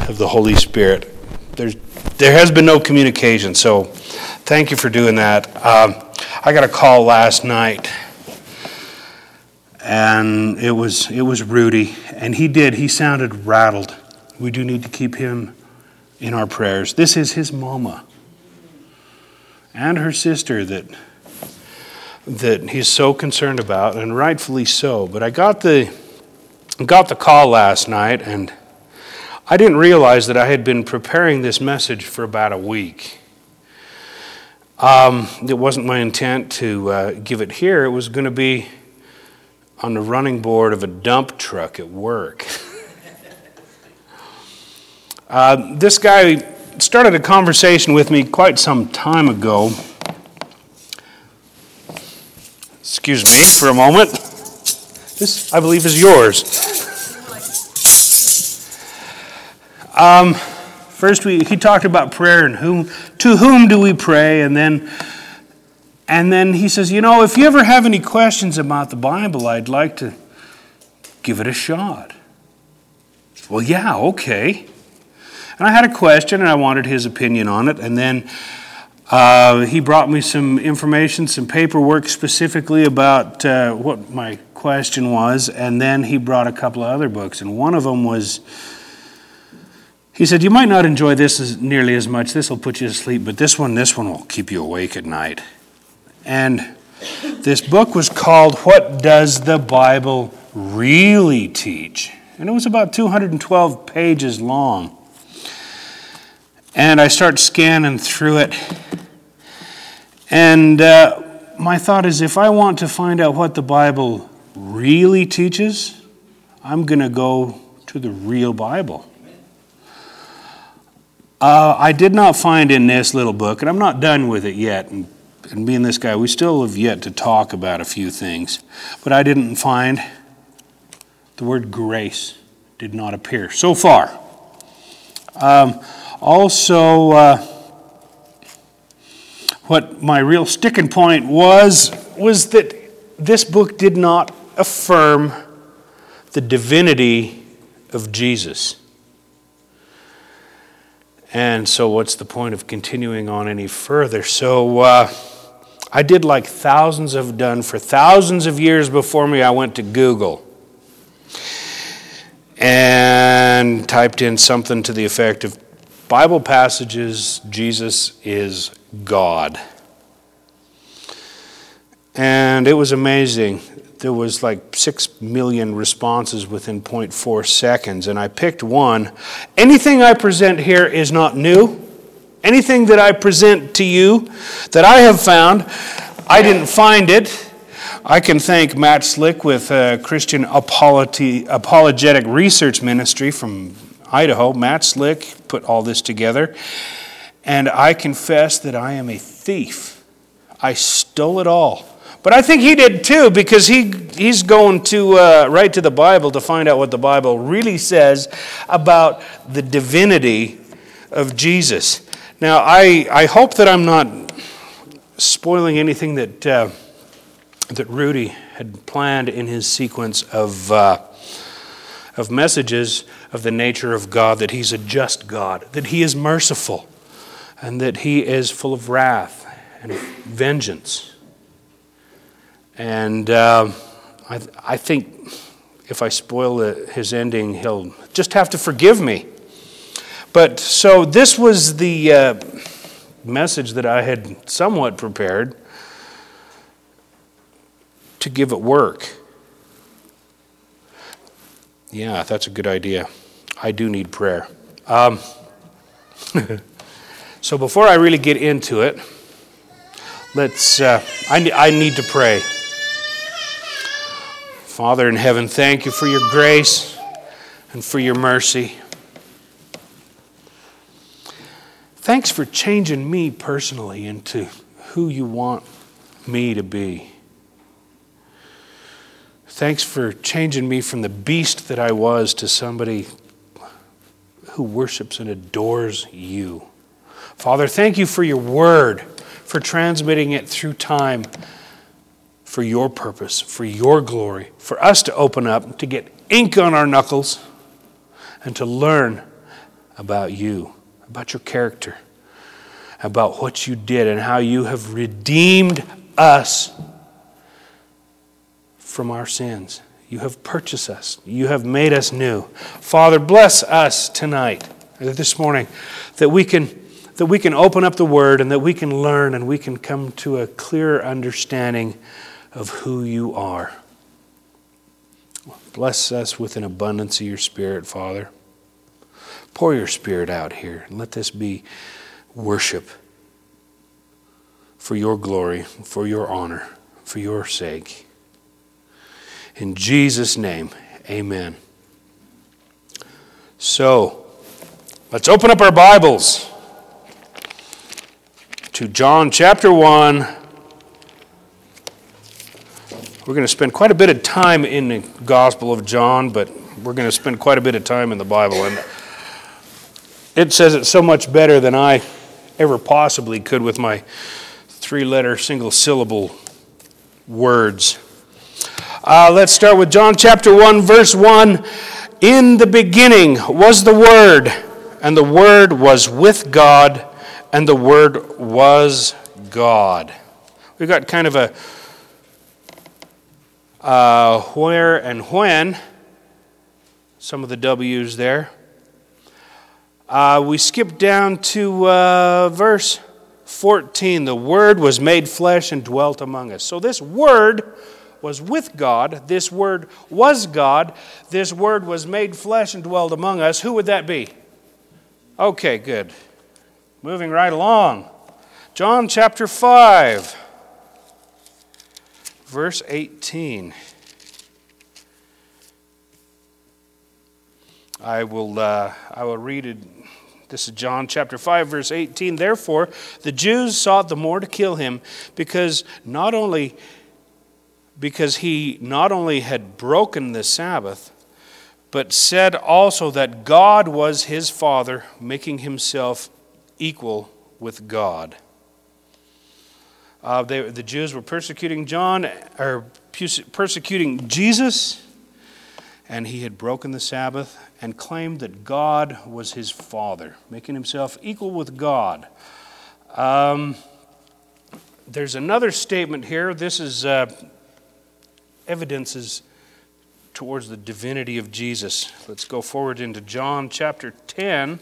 of the Holy Spirit. There has been no communication, so thank you for doing that. I got a call last night, and it was Rudy, and he sounded rattled. We do need to keep him in our prayers. This is his mama and her sister that he's so concerned about, and rightfully so. But I got the call last night, and I didn't realize that I had been preparing this message for about a week. It wasn't my intent to give it here. It was going to be on the running board of a dump truck at work. This guy started a conversation with me quite some time ago. Excuse me for a moment. This, I believe, is yours. First, he talked about prayer and to whom do we pray, and then he says, if you ever have any questions about the Bible, I'd like to give it a shot. Well, yeah, okay. And I had a question, and I wanted his opinion on it, and then he brought me some information, some paperwork specifically about what my question was, and then he brought a couple of other books, and one of them was, he said, you might not enjoy this nearly as much, this will put you to sleep, but this one will keep you awake at night. And this book was called What Does the Bible Really Teach? And it was about 212 pages long. And I start scanning through it. And my thought is, if I want to find out what the Bible really teaches, I'm going to go to the real Bible. I did not find in this little book, and I'm not done with it yet, and me and this guy, we still have yet to talk about a few things, but I didn't find the word grace did not appear so far. Also, what my real sticking point was that this book did not affirm the divinity of Jesus. And so what's the point of continuing on any further? So I did like thousands have done for thousands of years before me. I went to Google and typed in something to the effect of Bible passages, Jesus is God. And it was amazing. There was like 6 million responses within 0.4 seconds, and I picked one. Anything I present here is not new. Anything that I present to you that I have found, I didn't find it. I can thank Matt Slick with Christian Apologetic Research Ministry from Idaho. Matt Slick put all this together. And I confess that I am a thief. I stole it all. But I think he did too, because he's going to right to the Bible to find out what the Bible really says about the divinity of Jesus. Now, I hope that I'm not spoiling anything that Rudy had planned in his sequence of messages of the nature of God, that he's a just God, that he is merciful, and that he is full of wrath and vengeance. And I think if I spoil his ending, he'll just have to forgive me. But so this was the message that I had somewhat prepared to give at work. Yeah, that's a good idea. I do need prayer. So before I really get into it, let's. I need to pray. Father in heaven, thank you for your grace and for your mercy. Thanks for changing me personally into who you want me to be. Thanks for changing me from the beast that I was to somebody who worships and adores you. Father, thank you for your word, for transmitting it through time for your purpose, for your glory, for us to open up, to get ink on our knuckles, and to learn about you, about your character, about what you did and how you have redeemed us from our sins. You have purchased us. You have made us new. Father, bless us tonight, this morning, that we can open up the Word and that we can learn and we can come to a clearer understanding of who you are. Bless us with an abundance of your Spirit, Father. Pour your Spirit out here and let this be worship for your glory, for your honor, for your sake. In Jesus' name, amen. So, let's open up our Bibles to John chapter 1. We're going to spend quite a bit of time in the Gospel of John, but we're going to spend quite a bit of time in the Bible. And it says it so much better than I ever possibly could with my 3-letter, single-syllable words. Let's start with John chapter 1, verse 1. In the beginning was the Word, and the Word was with God, and the Word was God. We've got kind of a where and when, some of the W's there. We skip down to verse 14. The Word was made flesh and dwelt among us. So this Word was with God. This Word was God. This Word was made flesh and dwelled among us. Who would that be? Okay, good. Moving right along. John chapter 5, verse 18. I will read it. This is John chapter 5, verse 18. Therefore, the Jews sought the more to kill him because he not only had broken the Sabbath, but said also that God was his Father, making himself equal with God. The Jews were persecuting persecuting Jesus, and he had broken the Sabbath and claimed that God was his Father, making himself equal with God. There's another statement here. This is evidences towards the divinity of Jesus. Let's go forward into John chapter 10.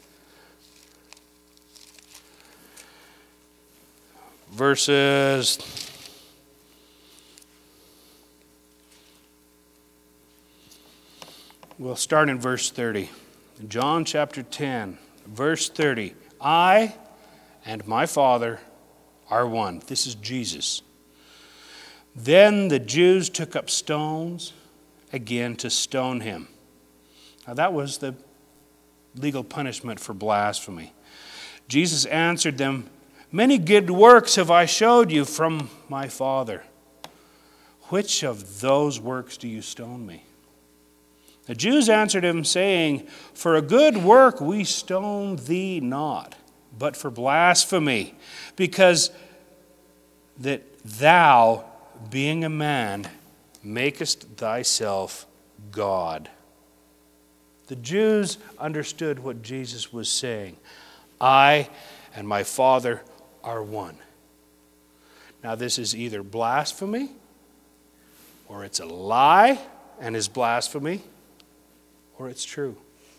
We'll start in verse 30. John chapter 10, verse 30. I and my Father are one. This is Jesus. Then the Jews took up stones again to stone him. Now that was the legal punishment for blasphemy. Jesus answered them, many good works have I showed you from my Father. Which of those works do you stone me? The Jews answered him, saying, for a good work we stone thee not, but for blasphemy, because that thou, being a man, makest thyself God. The Jews understood what Jesus was saying. I and my Father are one. Now this is either blasphemy, or it's a lie and is blasphemy, or it's true.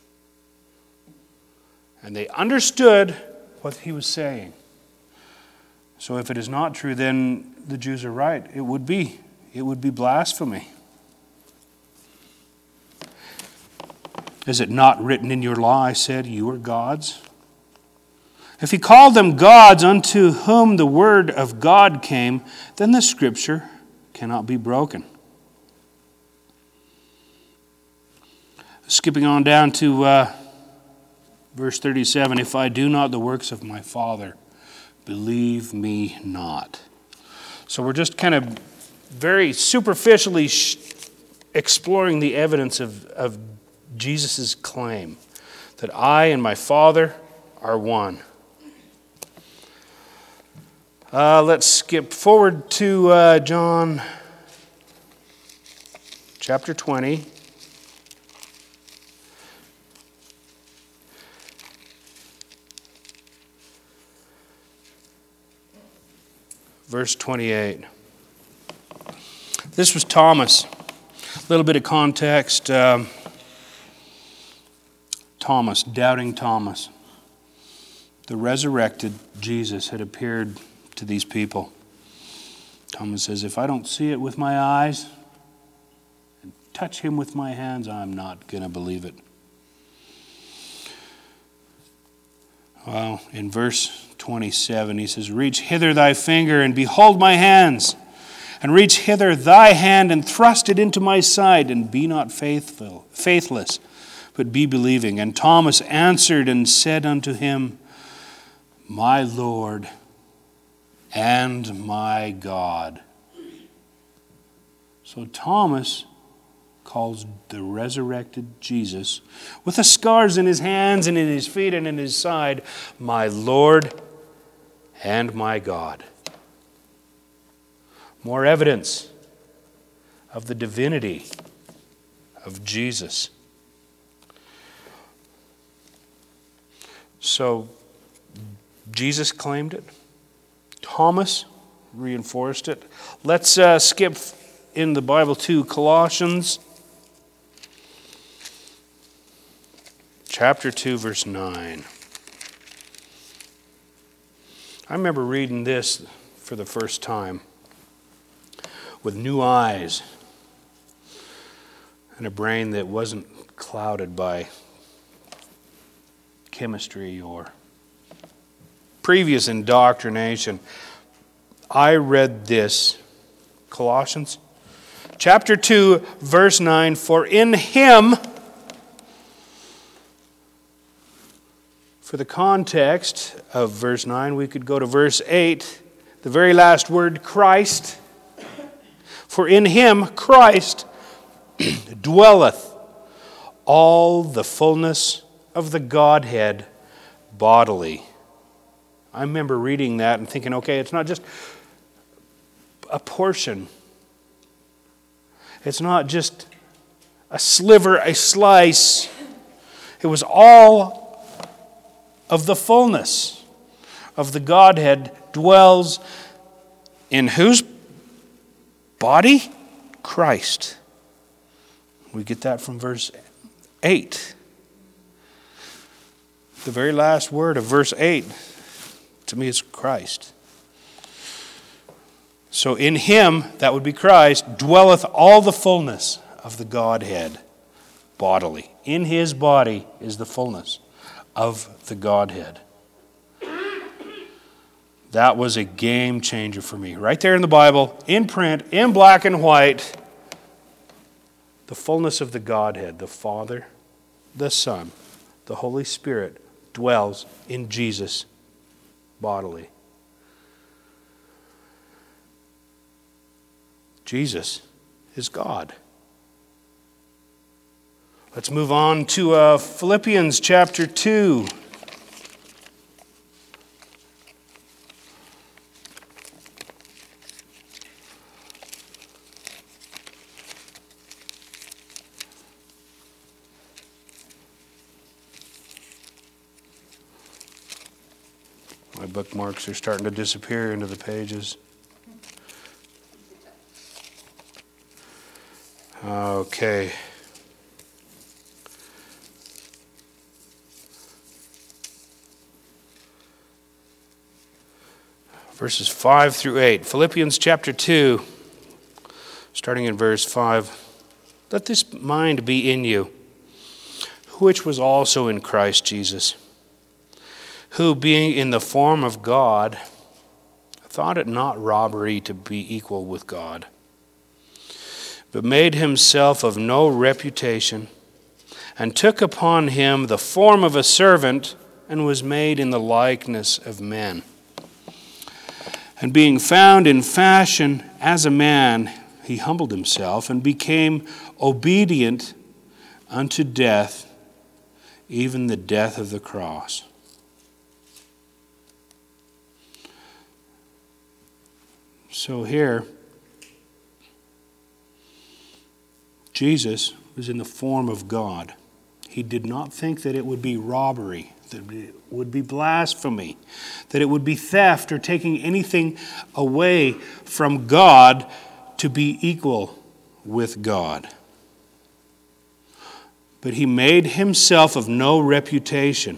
And they understood what he was saying. So if it is not true, then the Jews are right. It would be blasphemy. Is it not written in your law, I said, you are gods? If he called them gods unto whom the word of God came, then the scripture cannot be broken. Skipping on down to verse 37, if I do not the works of my Father, believe me not. So we're just kind of very superficially exploring the evidence of Jesus' claim that I and my Father are one. Let's skip forward to John chapter 20. verse 28. This was Thomas. A little bit of context. Thomas, doubting Thomas. The resurrected Jesus had appeared to these people. Thomas says, if I don't see it with my eyes and touch him with my hands, I'm not going to believe it. Well, in verse 27, he says, reach hither thy finger and behold my hands, and reach hither thy hand and thrust it into my side, and be not faithless, but be believing. And Thomas answered and said unto him, my Lord and my God. So Thomas calls the resurrected Jesus, with the scars in his hands and in his feet and in his side, my Lord and my God. More evidence of the divinity of Jesus. So Jesus claimed it. Thomas reinforced it. Let's skip in the Bible to Colossians chapter 2, verse 9. I remember reading this for the first time with new eyes and a brain that wasn't clouded by chemistry or previous indoctrination. I read this, Colossians chapter 2, verse 9, for in him, for the context of verse 9, we could go to verse 8, the very last word, Christ. For in him, Christ, dwelleth all the fullness of the Godhead bodily. I remember reading that and thinking, okay, it's not just a portion. It's not just a sliver, a slice. It was all of the fullness of the Godhead dwells in whose body? Christ. We get that from verse 8. The very last word of verse 8, to me, is Christ. So in him, that would be Christ, dwelleth all the fullness of the Godhead bodily. In his body is the fullness of the Godhead. That was a game changer for me. Right there in the Bible, in print, in black and white, the fullness of the Godhead, the Father, the Son, the Holy Spirit, dwells in Jesus bodily. Jesus is God. Let's move on to Philippians chapter 2. My bookmarks are starting to disappear into the pages. Okay. Verses 5 through 8. Philippians chapter 2, starting in verse 5. Let this mind be in you, which was also in Christ Jesus, who, being in the form of God, thought it not robbery to be equal with God, but made himself of no reputation, and took upon him the form of a servant, and was made in the likeness of men. And being found in fashion as a man, he humbled himself, and became obedient unto death, even the death of the cross. So here, Jesus was in the form of God. He did not think that it would be robbery that it would be blasphemy, that it would be theft or taking anything away from God to be equal with God. But he made himself of no reputation.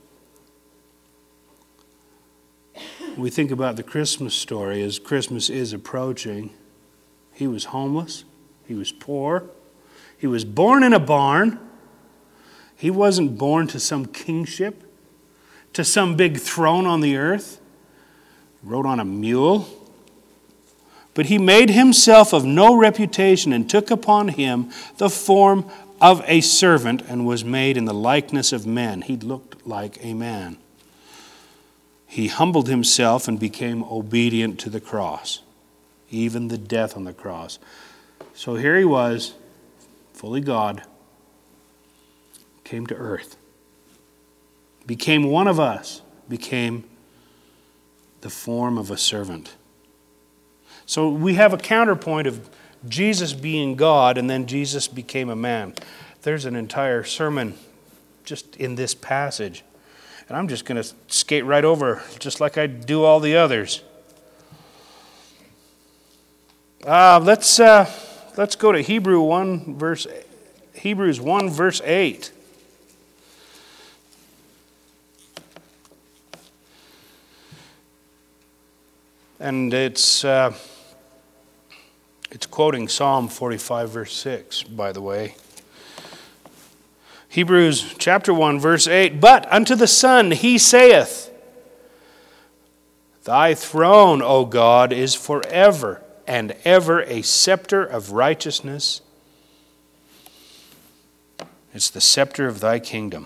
We think about the Christmas story as Christmas is approaching. He was homeless. He was poor. He was born in a barn. He wasn't born to some kingship, to some big throne on the earth. He rode on a mule. But he made himself of no reputation and took upon him the form of a servant and was made in the likeness of men. He looked like a man. He humbled himself and became obedient to the cross, even the death on the cross. So here he was, fully God, came to earth, became one of us, became the form of a servant. So we have a counterpoint of Jesus being God, and then Jesus became a man. There's an entire sermon just in this passage. And I'm just going to skate right over, just like I do all the others. Let's go to Hebrews 1, verse 8. And it's quoting Psalm 45, verse 6, by the way. Hebrews chapter 1, verse 8, but unto the Son he saith, Thy throne, O God, is forever and ever a scepter of righteousness. It's the scepter of thy kingdom.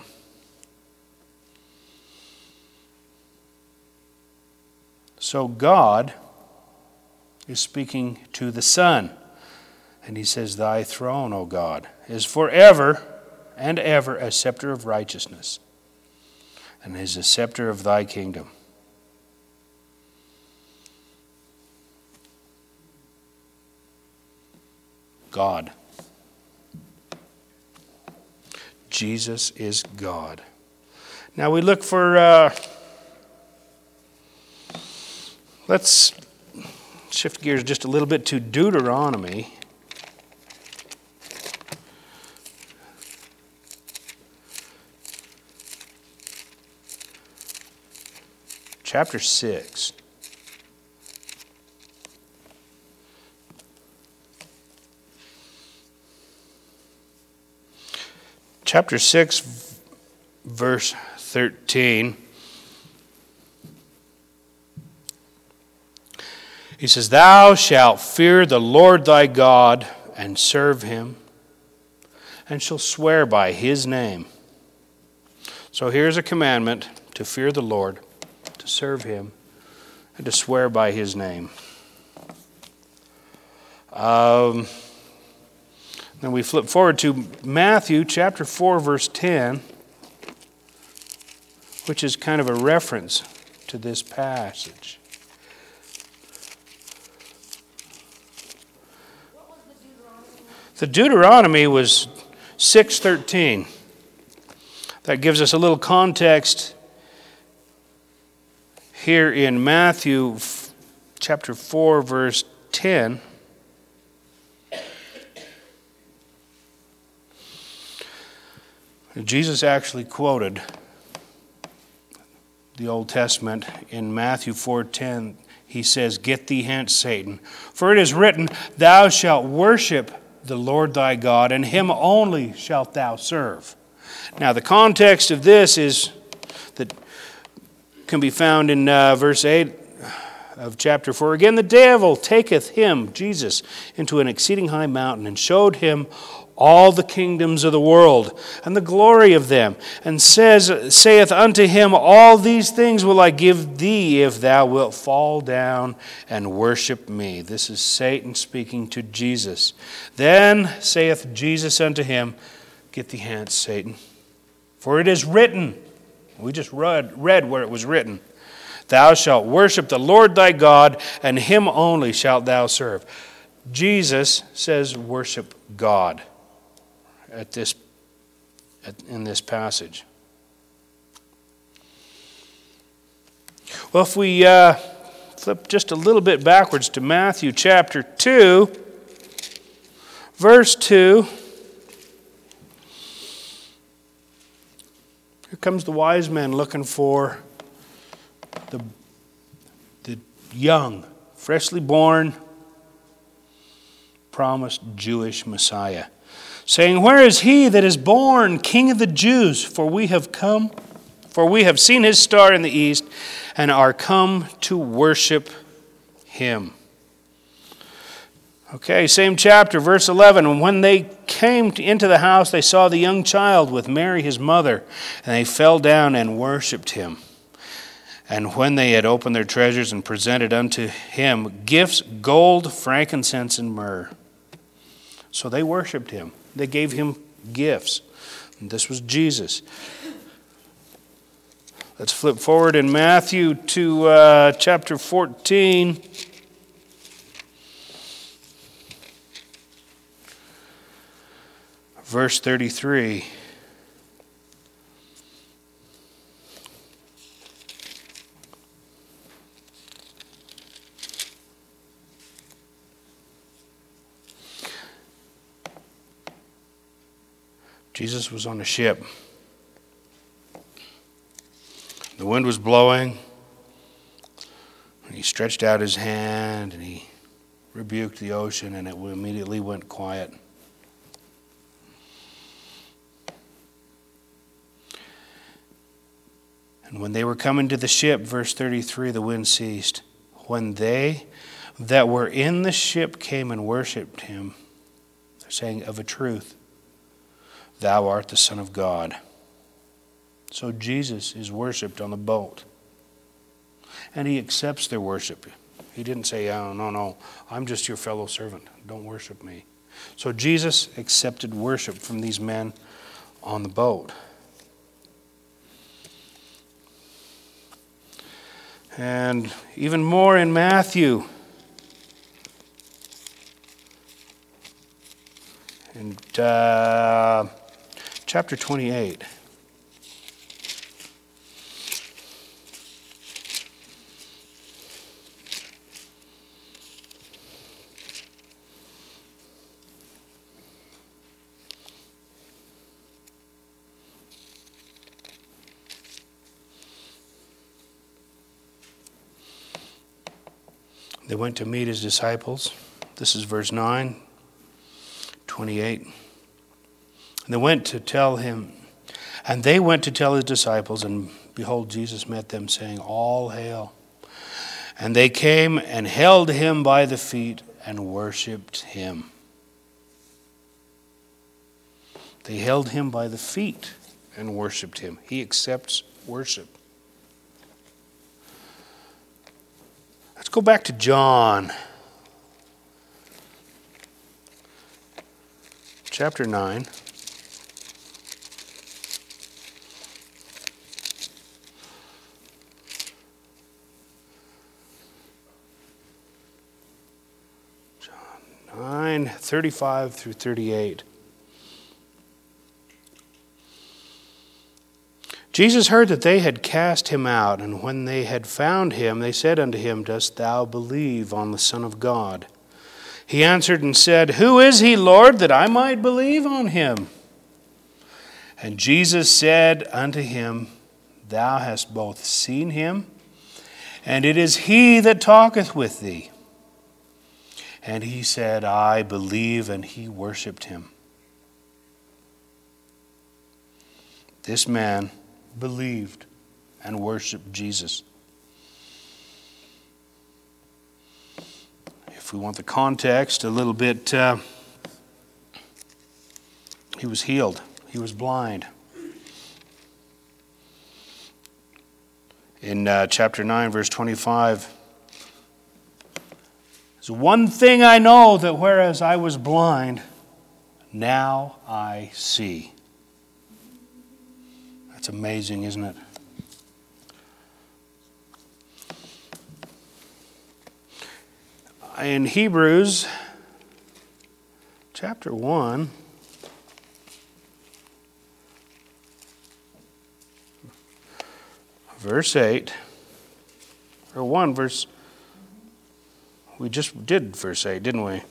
So God is speaking to the Son, and he says, Thy throne, O God, is forever and ever a scepter of righteousness, and is a scepter of thy kingdom. God. Jesus is God. Now we look for, let's shift gears just a little bit to Deuteronomy. Chapter 6. Chapter 6, verse 13. He says, Thou shalt fear the Lord thy God and serve him, and shall swear by his name. So here's a commandment to fear the Lord, to serve him, and to swear by his name. Then we flip forward to Matthew chapter 4, verse 10, which is kind of a reference to this passage. What was the Deuteronomy? The Deuteronomy was 6:13. That gives us a little context here in Matthew chapter 4, verse 10. Jesus actually quoted the Old Testament in Matthew 4:10. He says, Get thee hence, Satan, for it is written, Thou shalt worship the Lord thy God, and him only shalt thou serve. Now the context of this is that can be found in verse 8 of chapter 4. Again, the devil taketh him, Jesus, into an exceeding high mountain, and showed him all the kingdoms of the world, and the glory of them, and saith unto him, All these things will I give thee, if thou wilt fall down and worship me. This is Satan speaking to Jesus. Then saith Jesus unto him, Get thee hence, Satan, for it is written. We just read where it was written. Thou shalt worship the Lord thy God, and him only shalt thou serve. Jesus says worship God in this passage. Well, if we flip just a little bit backwards to Matthew chapter 2, verse 2. Here comes the wise men looking for the young, freshly born, promised Jewish Messiah, saying, "Where is he that is born King of the Jews? For we have seen his star in the east, and are come to worship him." Okay, same chapter, verse 11. And when they came into the house, they saw the young child with Mary his mother, and they fell down and worshipped him. And when they had opened their treasures and presented unto him gifts, gold, frankincense, and myrrh. So they worshipped him. They gave him gifts. And this was Jesus. Let's flip forward in Matthew to chapter 14. Verse 33. Jesus was on a ship. The wind was blowing. And he stretched out his hand and he rebuked the ocean, and it immediately went quiet. And when they were coming to the ship, verse 33, the wind ceased. When they that were in the ship came and worshipped him, they're saying, "Of a truth, thou art the Son of God." So Jesus is worshipped on the boat. And he accepts their worship. He didn't say, "Oh, no, I'm just your fellow servant. Don't worship me." So Jesus accepted worship from these men on the boat. And even more in Matthew. In chapter 28. They went to meet his disciples. This is verse 9, 28. And they went to tell his disciples, and behold, Jesus met them, saying, "All hail." And they came and held him by the feet and worshipped him. They held him by the feet and worshipped him. He accepts worship. Let's go back to John. Chapter 9. John 9, 35 through 38. Jesus heard that they had cast him out, and when they had found him, they said unto him, "Dost thou believe on the Son of God?" He answered and said, "Who is he, Lord, that I might believe on him?" And Jesus said unto him, "Thou hast both seen him, and it is he that talketh with thee." And he said, "I believe," and he worshipped him. This man believed and worshiped Jesus. If we want the context a little bit, he was healed. He was blind. In chapter 9, verse 25, "There's one thing I know, that whereas I was blind, now I see." It's amazing, isn't it? In Hebrews chapter 1, verse 8, or 1 verse. We just did verse 8, didn't we?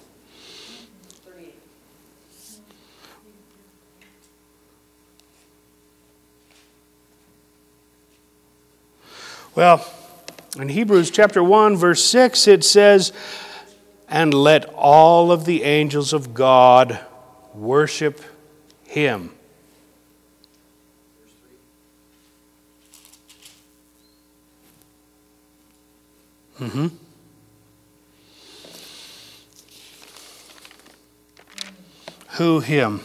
Well, in Hebrews chapter 1, verse 6, it says, "And let all of the angels of God worship him." Who him?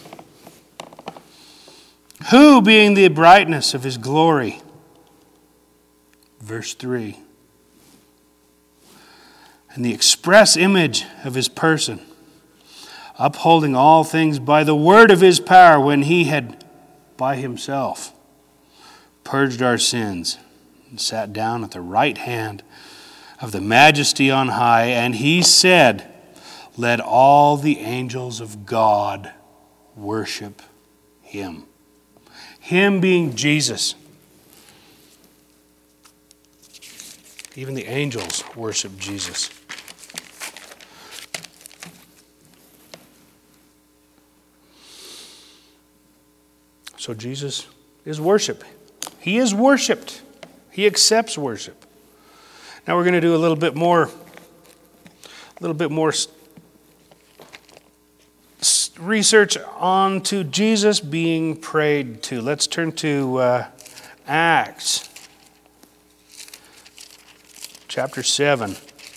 Who being the brightness of his glory? Verse 3. And the express image of his person, upholding all things by the word of his power, when he had by himself purged our sins, and sat down at the right hand of the majesty on high, and he said, "Let all the angels of God worship him." Him being Jesus. Even the angels worship Jesus. So Jesus is worship. He is worshipped. He accepts worship. Now we're going to do a little bit more research on to Jesus being prayed to. Let's turn to Acts chapter 7.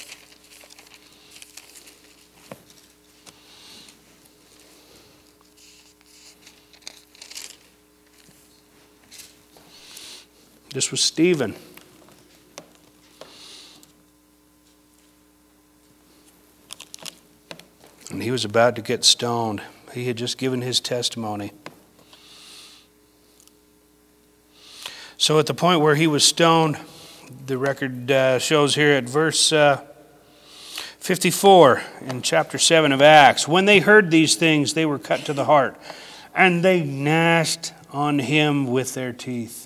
This was Stephen. And he was about to get stoned. He had just given his testimony. So at the point where he was stoned, the record shows here at verse 54 in chapter 7 of Acts, "When they heard these things, they were cut to the heart, and they gnashed on him with their teeth.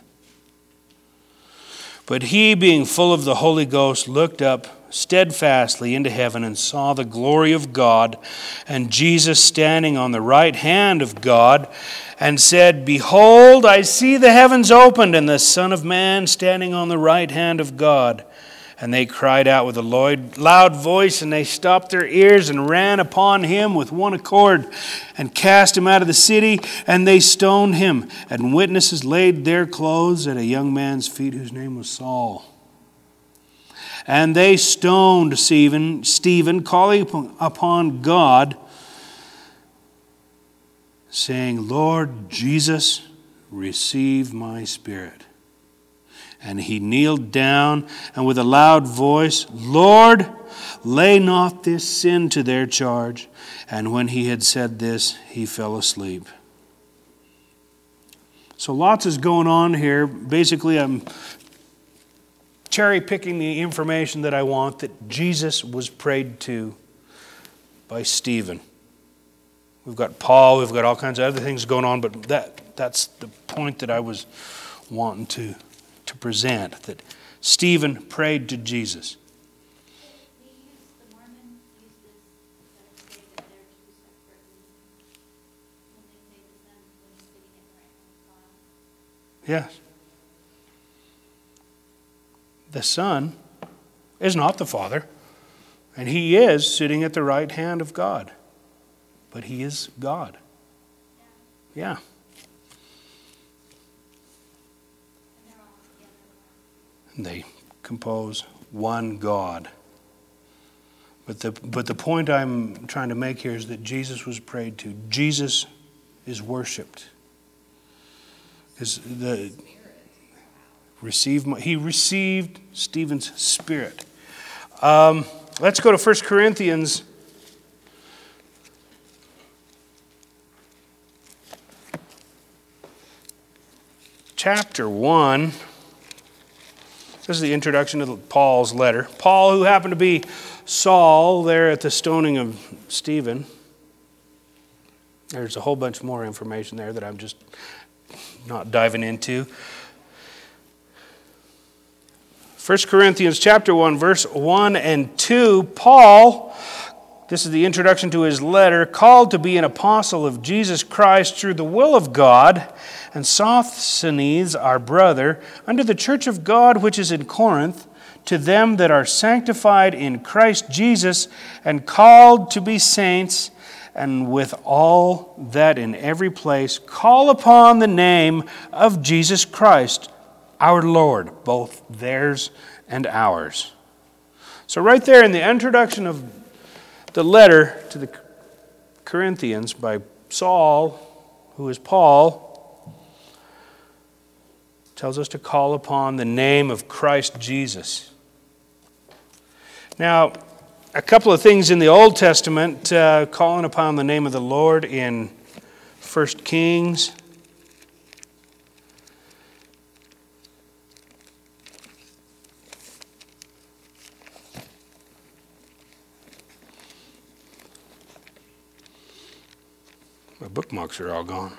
But he, being full of the Holy Ghost, looked up steadfastly into heaven and saw the glory of God and Jesus standing on the right hand of God, and said, Behold, I see the heavens opened and the Son of Man standing on the right hand of God. And they cried out with a loud voice, and they stopped their ears and ran upon him with one accord and cast him out of the city, and they stoned him. And witnesses laid their clothes at a young man's feet whose name was Saul. And they stoned Stephen, calling upon God, saying, Lord Jesus, receive my spirit. And he kneeled down, and with a loud voice, Lord, lay not this sin to their charge. And when he had said this, he fell asleep. So lots is going on here. Basically, I'm cherry-picking the information that I want, that Jesus was prayed to by Stephen. We've got Paul, we've got all kinds of other things going on, but that's the point that I was wanting to present, that Stephen prayed to Jesus. The Mormons use this to say that they're two separate when they say the Son when he's sitting at the right hand of God. Yes. The Son is not the Father, and he is sitting at the right hand of God, but he is God. Yeah. And they compose one God. But the point I'm trying to make here is that Jesus was prayed to. Jesus is worshipped. He received Stephen's spirit. Let's go to 1 Corinthians chapter 1. This is the introduction to Paul's letter. Paul, who happened to be Saul there at the stoning of Stephen. There's a whole bunch more information there that I'm just not diving into. 1 Corinthians chapter 1, verse 1 and 2, Paul, this is the introduction to his letter, called to be an apostle of Jesus Christ through the will of God, and Sosthenes, our brother, unto the church of God which is in Corinth, to them that are sanctified in Christ Jesus, and called to be saints, and with all that in every place call upon the name of Jesus Christ, our Lord, both theirs and ours. So right there in the introduction of the letter to the Corinthians by Saul, who is Paul, tells us to call upon the name of Christ Jesus. Now, a couple of things in the Old Testament, calling upon the name of the Lord in 1 Kings. My bookmarks are all gone.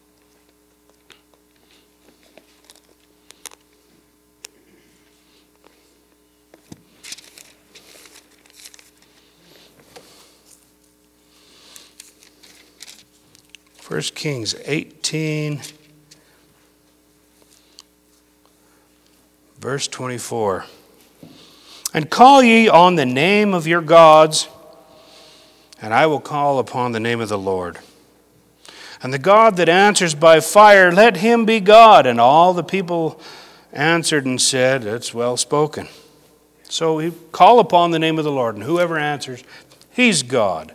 First Kings 18, verse 24. And call ye on the name of your gods, and I will call upon the name of the Lord. And the God that answers by fire, let him be God. And all the people answered and said, that's well spoken. So we call upon the name of the Lord, and whoever answers, he's God.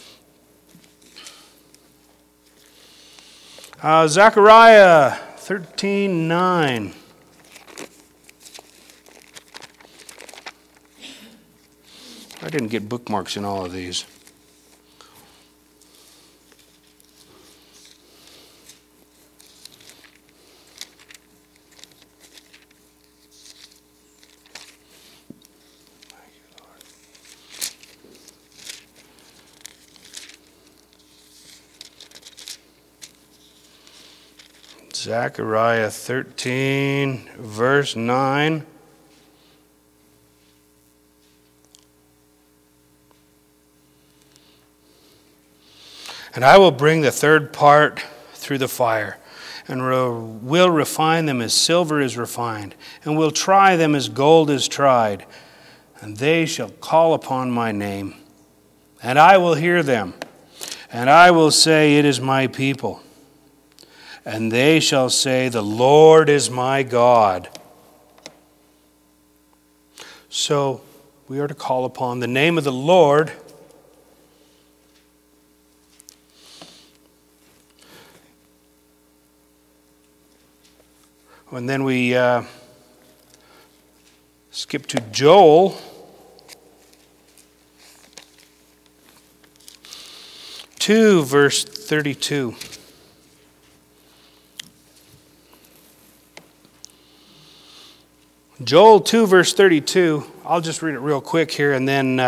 Zechariah 13:9. I didn't get bookmarks in all of these. Zechariah 13, verse 9. And I will bring the third part through the fire, and will refine them as silver is refined, and will try them as gold is tried. And they shall call upon my name, and I will hear them, and I will say, it is my people. And they shall say, the Lord is my God. So we are to call upon the name of the Lord. And then we skip to Joel. Verse 32. Joel 2, verse 32. I'll just read it real quick here, and then...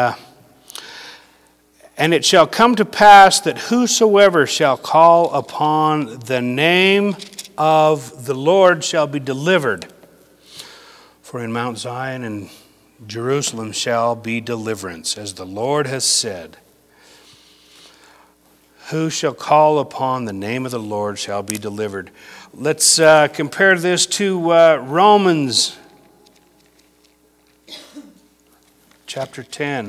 And it shall come to pass that whosoever shall call upon the name of the Lord shall be delivered. For in Mount Zion and Jerusalem shall be deliverance, as the Lord has said. Who shall call upon the name of the Lord shall be delivered. Let's compare this to Romans chapter 10.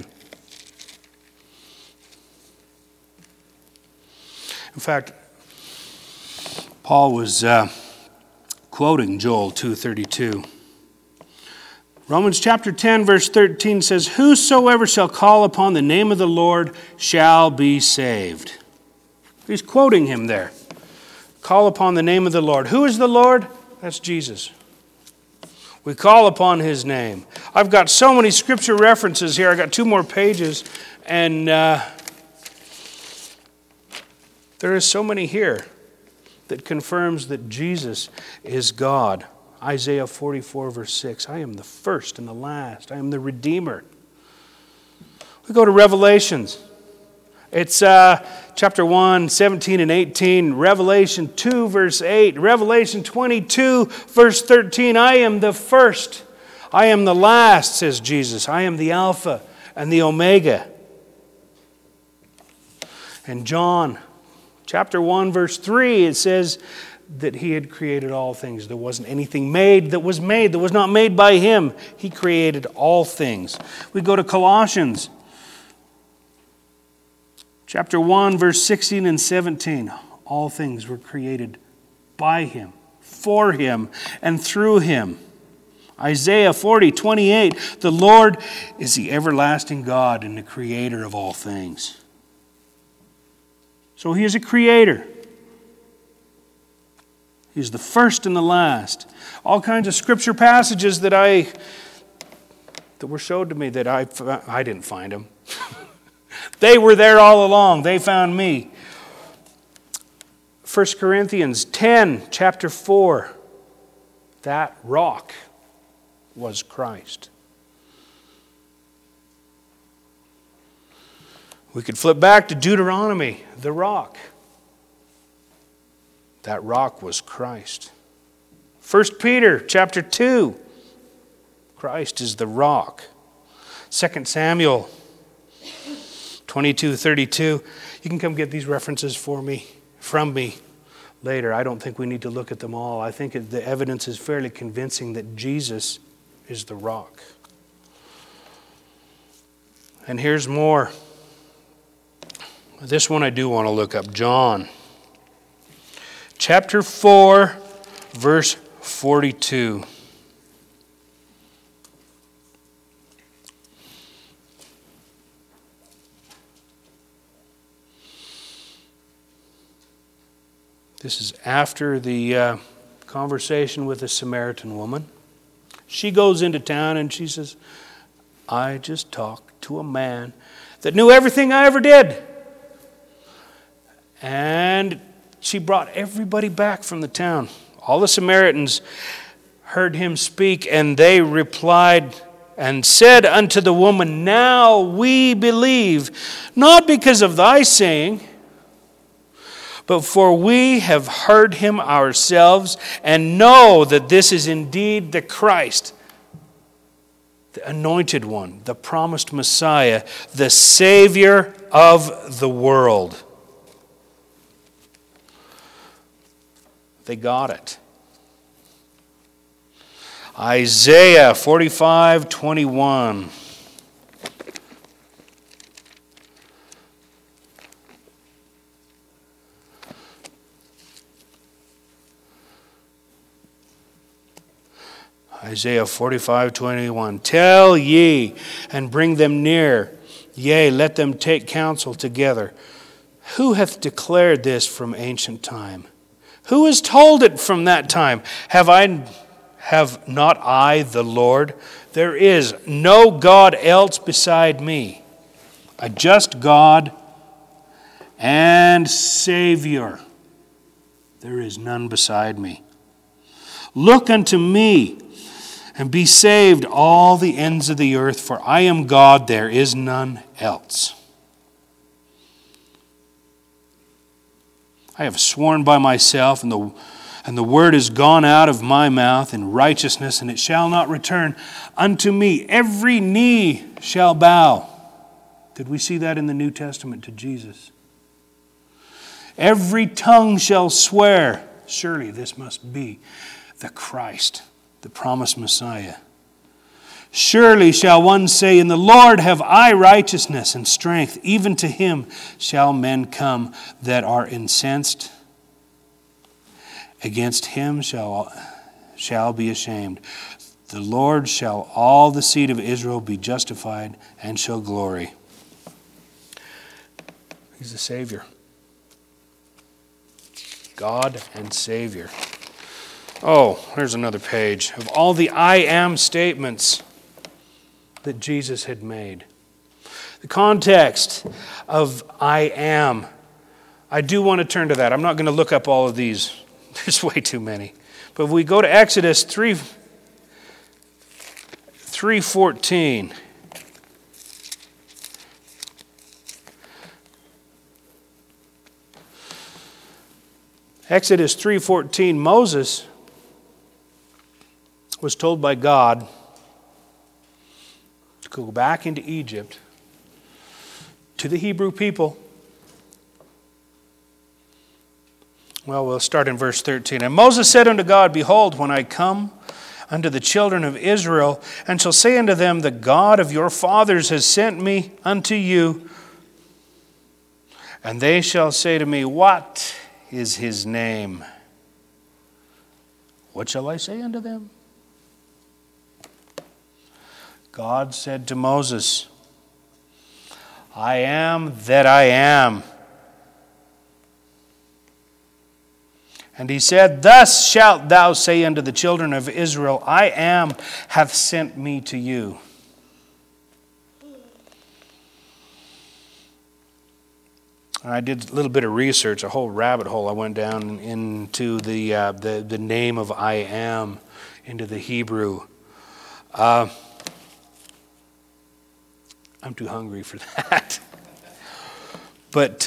In fact, Paul was quoting Joel 2:32. Romans chapter 10, verse 13 says, whosoever shall call upon the name of the Lord shall be saved. He's quoting him there. Call upon the name of the Lord. Who is the Lord? That's Jesus. We call upon his name. I've got so many scripture references here. I got 2 more pages, and there is so many here that confirms that Jesus is God. Isaiah 44, verse 6. I am the first and the last. I am the Redeemer. We go to Revelations. It's chapter 1, 17 and 18. Revelation 2, verse 8. Revelation 22, verse 13. I am the first. I am the last, says Jesus. I am the Alpha and the Omega. And John chapter 1, verse 3, it says that he had created all things. There wasn't anything made that was not made by him. He created all things. We go to Colossians chapter 1, verse 16 and 17. All things were created by him, for him, and through him. Isaiah 40:28. The Lord is the everlasting God and the creator of all things. So he is a creator. He's the first and the last. All kinds of scripture passages that were showed to me that I didn't find them. They were there all along. They found me. 1 Corinthians 10, chapter 4. That rock was Christ. We could flip back to Deuteronomy, the rock. That rock was Christ. 1 Peter chapter 2. Christ is the rock. 2 Samuel 22:32. You can come get these references from me later. I don't think we need to look at them all. I think the evidence is fairly convincing that Jesus is the rock. And here's more. This one I do want to look up. John chapter 4, verse 42. This is after the conversation with the Samaritan woman. She goes into town and she says, I just talked to a man that knew everything I ever did. And she brought everybody back from the town. All the Samaritans heard him speak, and they replied and said unto the woman, Now we believe, not because of thy saying, but for we have heard him ourselves, and know that this is indeed the Christ, the anointed one, the promised Messiah, the Savior of the world. They got it. Isaiah 45:21. Isaiah 45:21. Tell ye, and bring them near. Yea, let them take counsel together. Who hath declared this from ancient time? Who has told it from that time? Have not I the Lord? There is no God else beside me, a just God and Savior. There is none beside me. Look unto me, and be saved all the ends of the earth, for I am God, there is none else. I have sworn by myself, and the word is gone out of my mouth in righteousness, and it shall not return unto me. Every knee shall bow. Did we see that in the New Testament to Jesus? Every tongue shall swear, surely this must be the Christ, the promised Messiah. Surely shall one say, In the Lord have I righteousness and strength. Even to him shall men come that are incensed. Against him shall be ashamed. The Lord shall all the seed of Israel be justified and shall glory. He's the Savior. God and Savior. Oh, here's another page of all the I am statements that Jesus had made. The context of I am. I do want to turn to that. I'm not going to look up all of these. There's way too many. But if we go to Exodus 3:14. Exodus 3:14, Moses was told by God go back into Egypt to the Hebrew people. Well, we'll start in verse 13. And Moses said unto God, Behold, when I come unto the children of Israel, and shall say unto them, The God of your fathers has sent me unto you. And they shall say to me, What is his name? What shall I say unto them? God said to Moses, I am that I am. And he said, Thus shalt thou say unto the children of Israel, I am hath sent me to you. And I did a little bit of research, a whole rabbit hole. I went down into the name of I am, into the Hebrew. I'm too hungry for that. But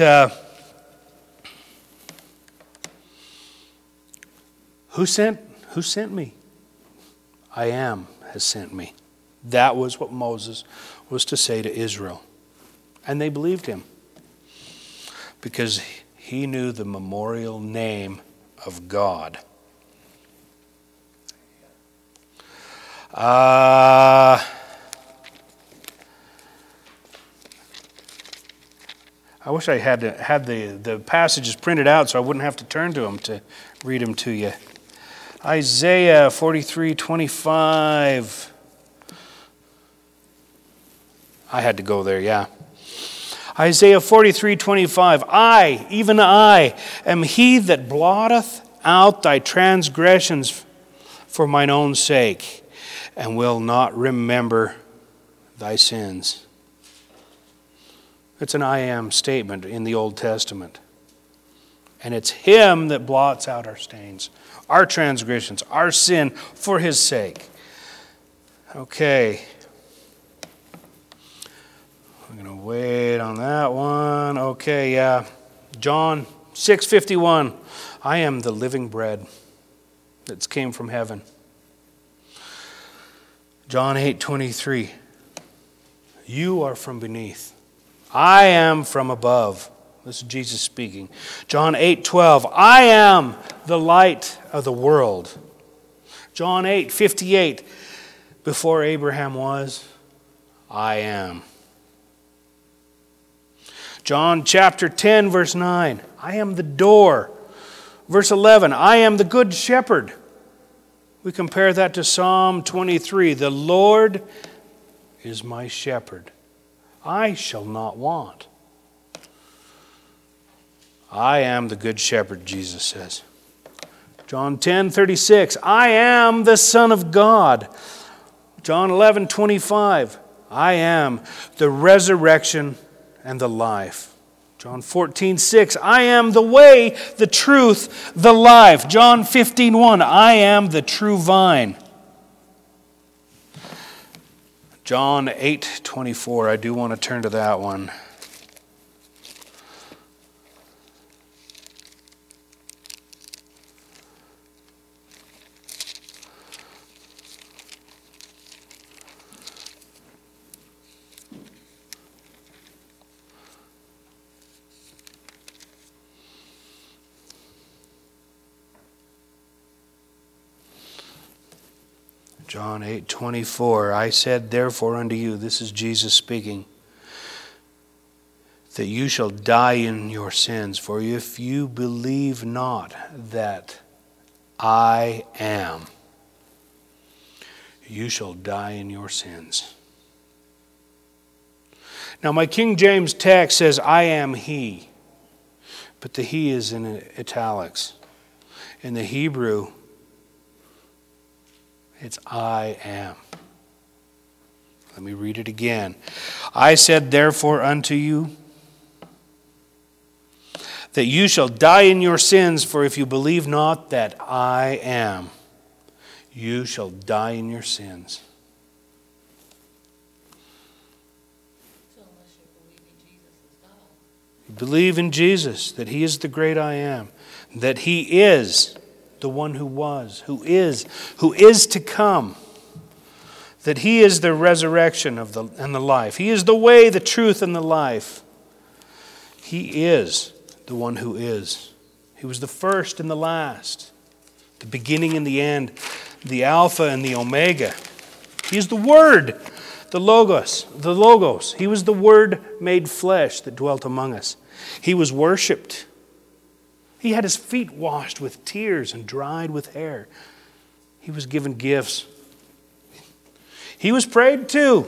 who sent me? I am has sent me. That was what Moses was to say to Israel. And they believed him, because he knew the memorial name of God. I wish I had the passages printed out so I wouldn't have to turn to them to read them to you. Isaiah 43:25. I had to go there, yeah. Isaiah 43:25. I, even I, am he that blotteth out thy transgressions for mine own sake, and will not remember thy sins. It's an I am statement in the Old Testament. And it's him that blots out our stains, our transgressions, our sin for his sake. Okay. I'm going to wait on that one. Okay, yeah. John 6:51. I am the living bread that came from heaven. John 8:23. You are from beneath. I am from above. This is Jesus speaking. John 8:12. I am the light of the world. John 8:58. Before Abraham was, I am. John chapter 10, verse 9. I am the door. Verse 11. I am the good shepherd. We compare that to Psalm 23. The Lord is my shepherd. I shall not want. I am the good shepherd, Jesus says. John 10:36. I am the Son of God. John 11:25. I am the resurrection and the life. John 14:6. I am the way, the truth, the life. John 15:1. I am the true vine. John 8:24. I do want to turn to that one. John 8:24. I said therefore unto you, this is Jesus speaking, that you shall die in your sins. For if you believe not that I am, you shall die in your sins. Now my King James text says, I am he. But the he is in italics. In the Hebrew, it's I am. Let me read it again. I said therefore unto you, that you shall die in your sins, for if you believe not that I am, you shall die in your sins. So unless you believe in Jesus as God. You believe in Jesus, that he is the great I am, that he is the one who was, who is to come. that He is the resurrection and the life. He is the way, the truth, and the life. He is the one who is. He was the first and the last, the beginning and the end, the Alpha and the Omega. He is the Word, the Logos. He was the Word made flesh that dwelt among us. He was worshipped. He had His feet washed with tears and dried with hair. He was given gifts. He was prayed to.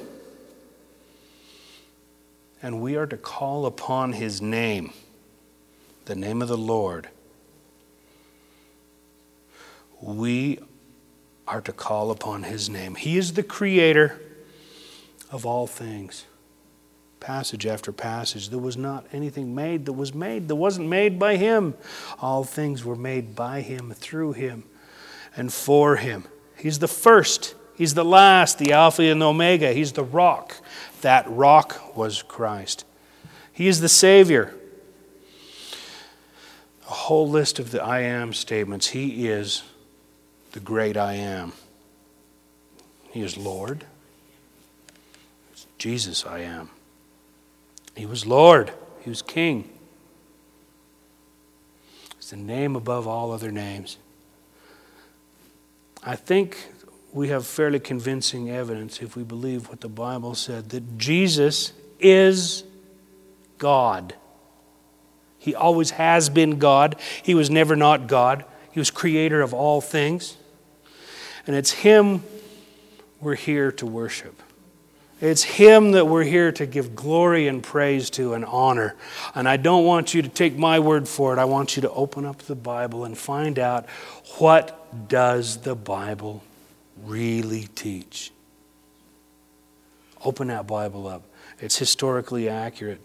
And we are to call upon His name, the name of the Lord. We are to call upon His name. He is the Creator of all things. Passage after passage. There was not anything made that wasn't made by Him. All things were made by Him, through Him, and for Him. He's the first. He's the last, the Alpha and the Omega. He's the rock. That rock was Christ. He is the Savior. A whole list of the I am statements. He is the great I am. He is Lord. It's Jesus I am. He was Lord. He was King. It's the name above all other names. I think we have fairly convincing evidence, if we believe what the Bible said, that Jesus is God. He always has been God. He was never not God. He was creator of all things. And it's Him we're here to worship. It's Him that we're here to give glory and praise to and honor. And I don't want you to take my word for it. I want you to open up the Bible and find out, what does the Bible really teach? Open that Bible up. It's historically accurate.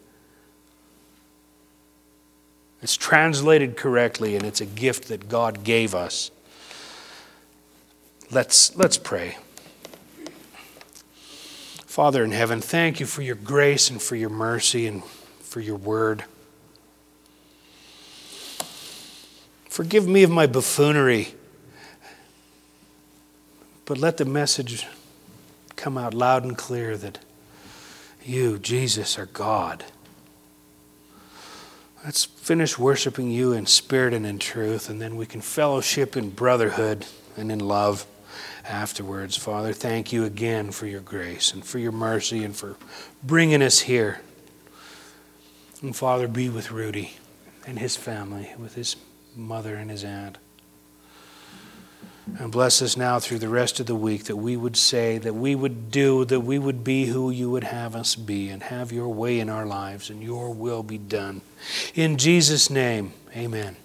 It's translated correctly, and it's a gift that God gave us. Let's pray. Father in heaven, thank You for Your grace and for Your mercy and for Your word. Forgive me of my buffoonery, but let the message come out loud and clear that You, Jesus, are God. Let's finish worshiping You in spirit and in truth, and then we can fellowship in brotherhood and in love afterwards. Father, thank You again for Your grace and for Your mercy and for bringing us here. And Father, be with Rudy and his family, with his mother and his aunt. And bless us now through the rest of the week, that we would say, that we would do, that we would be who You would have us be, and have Your way in our lives, and Your will be done. In Jesus' name, amen.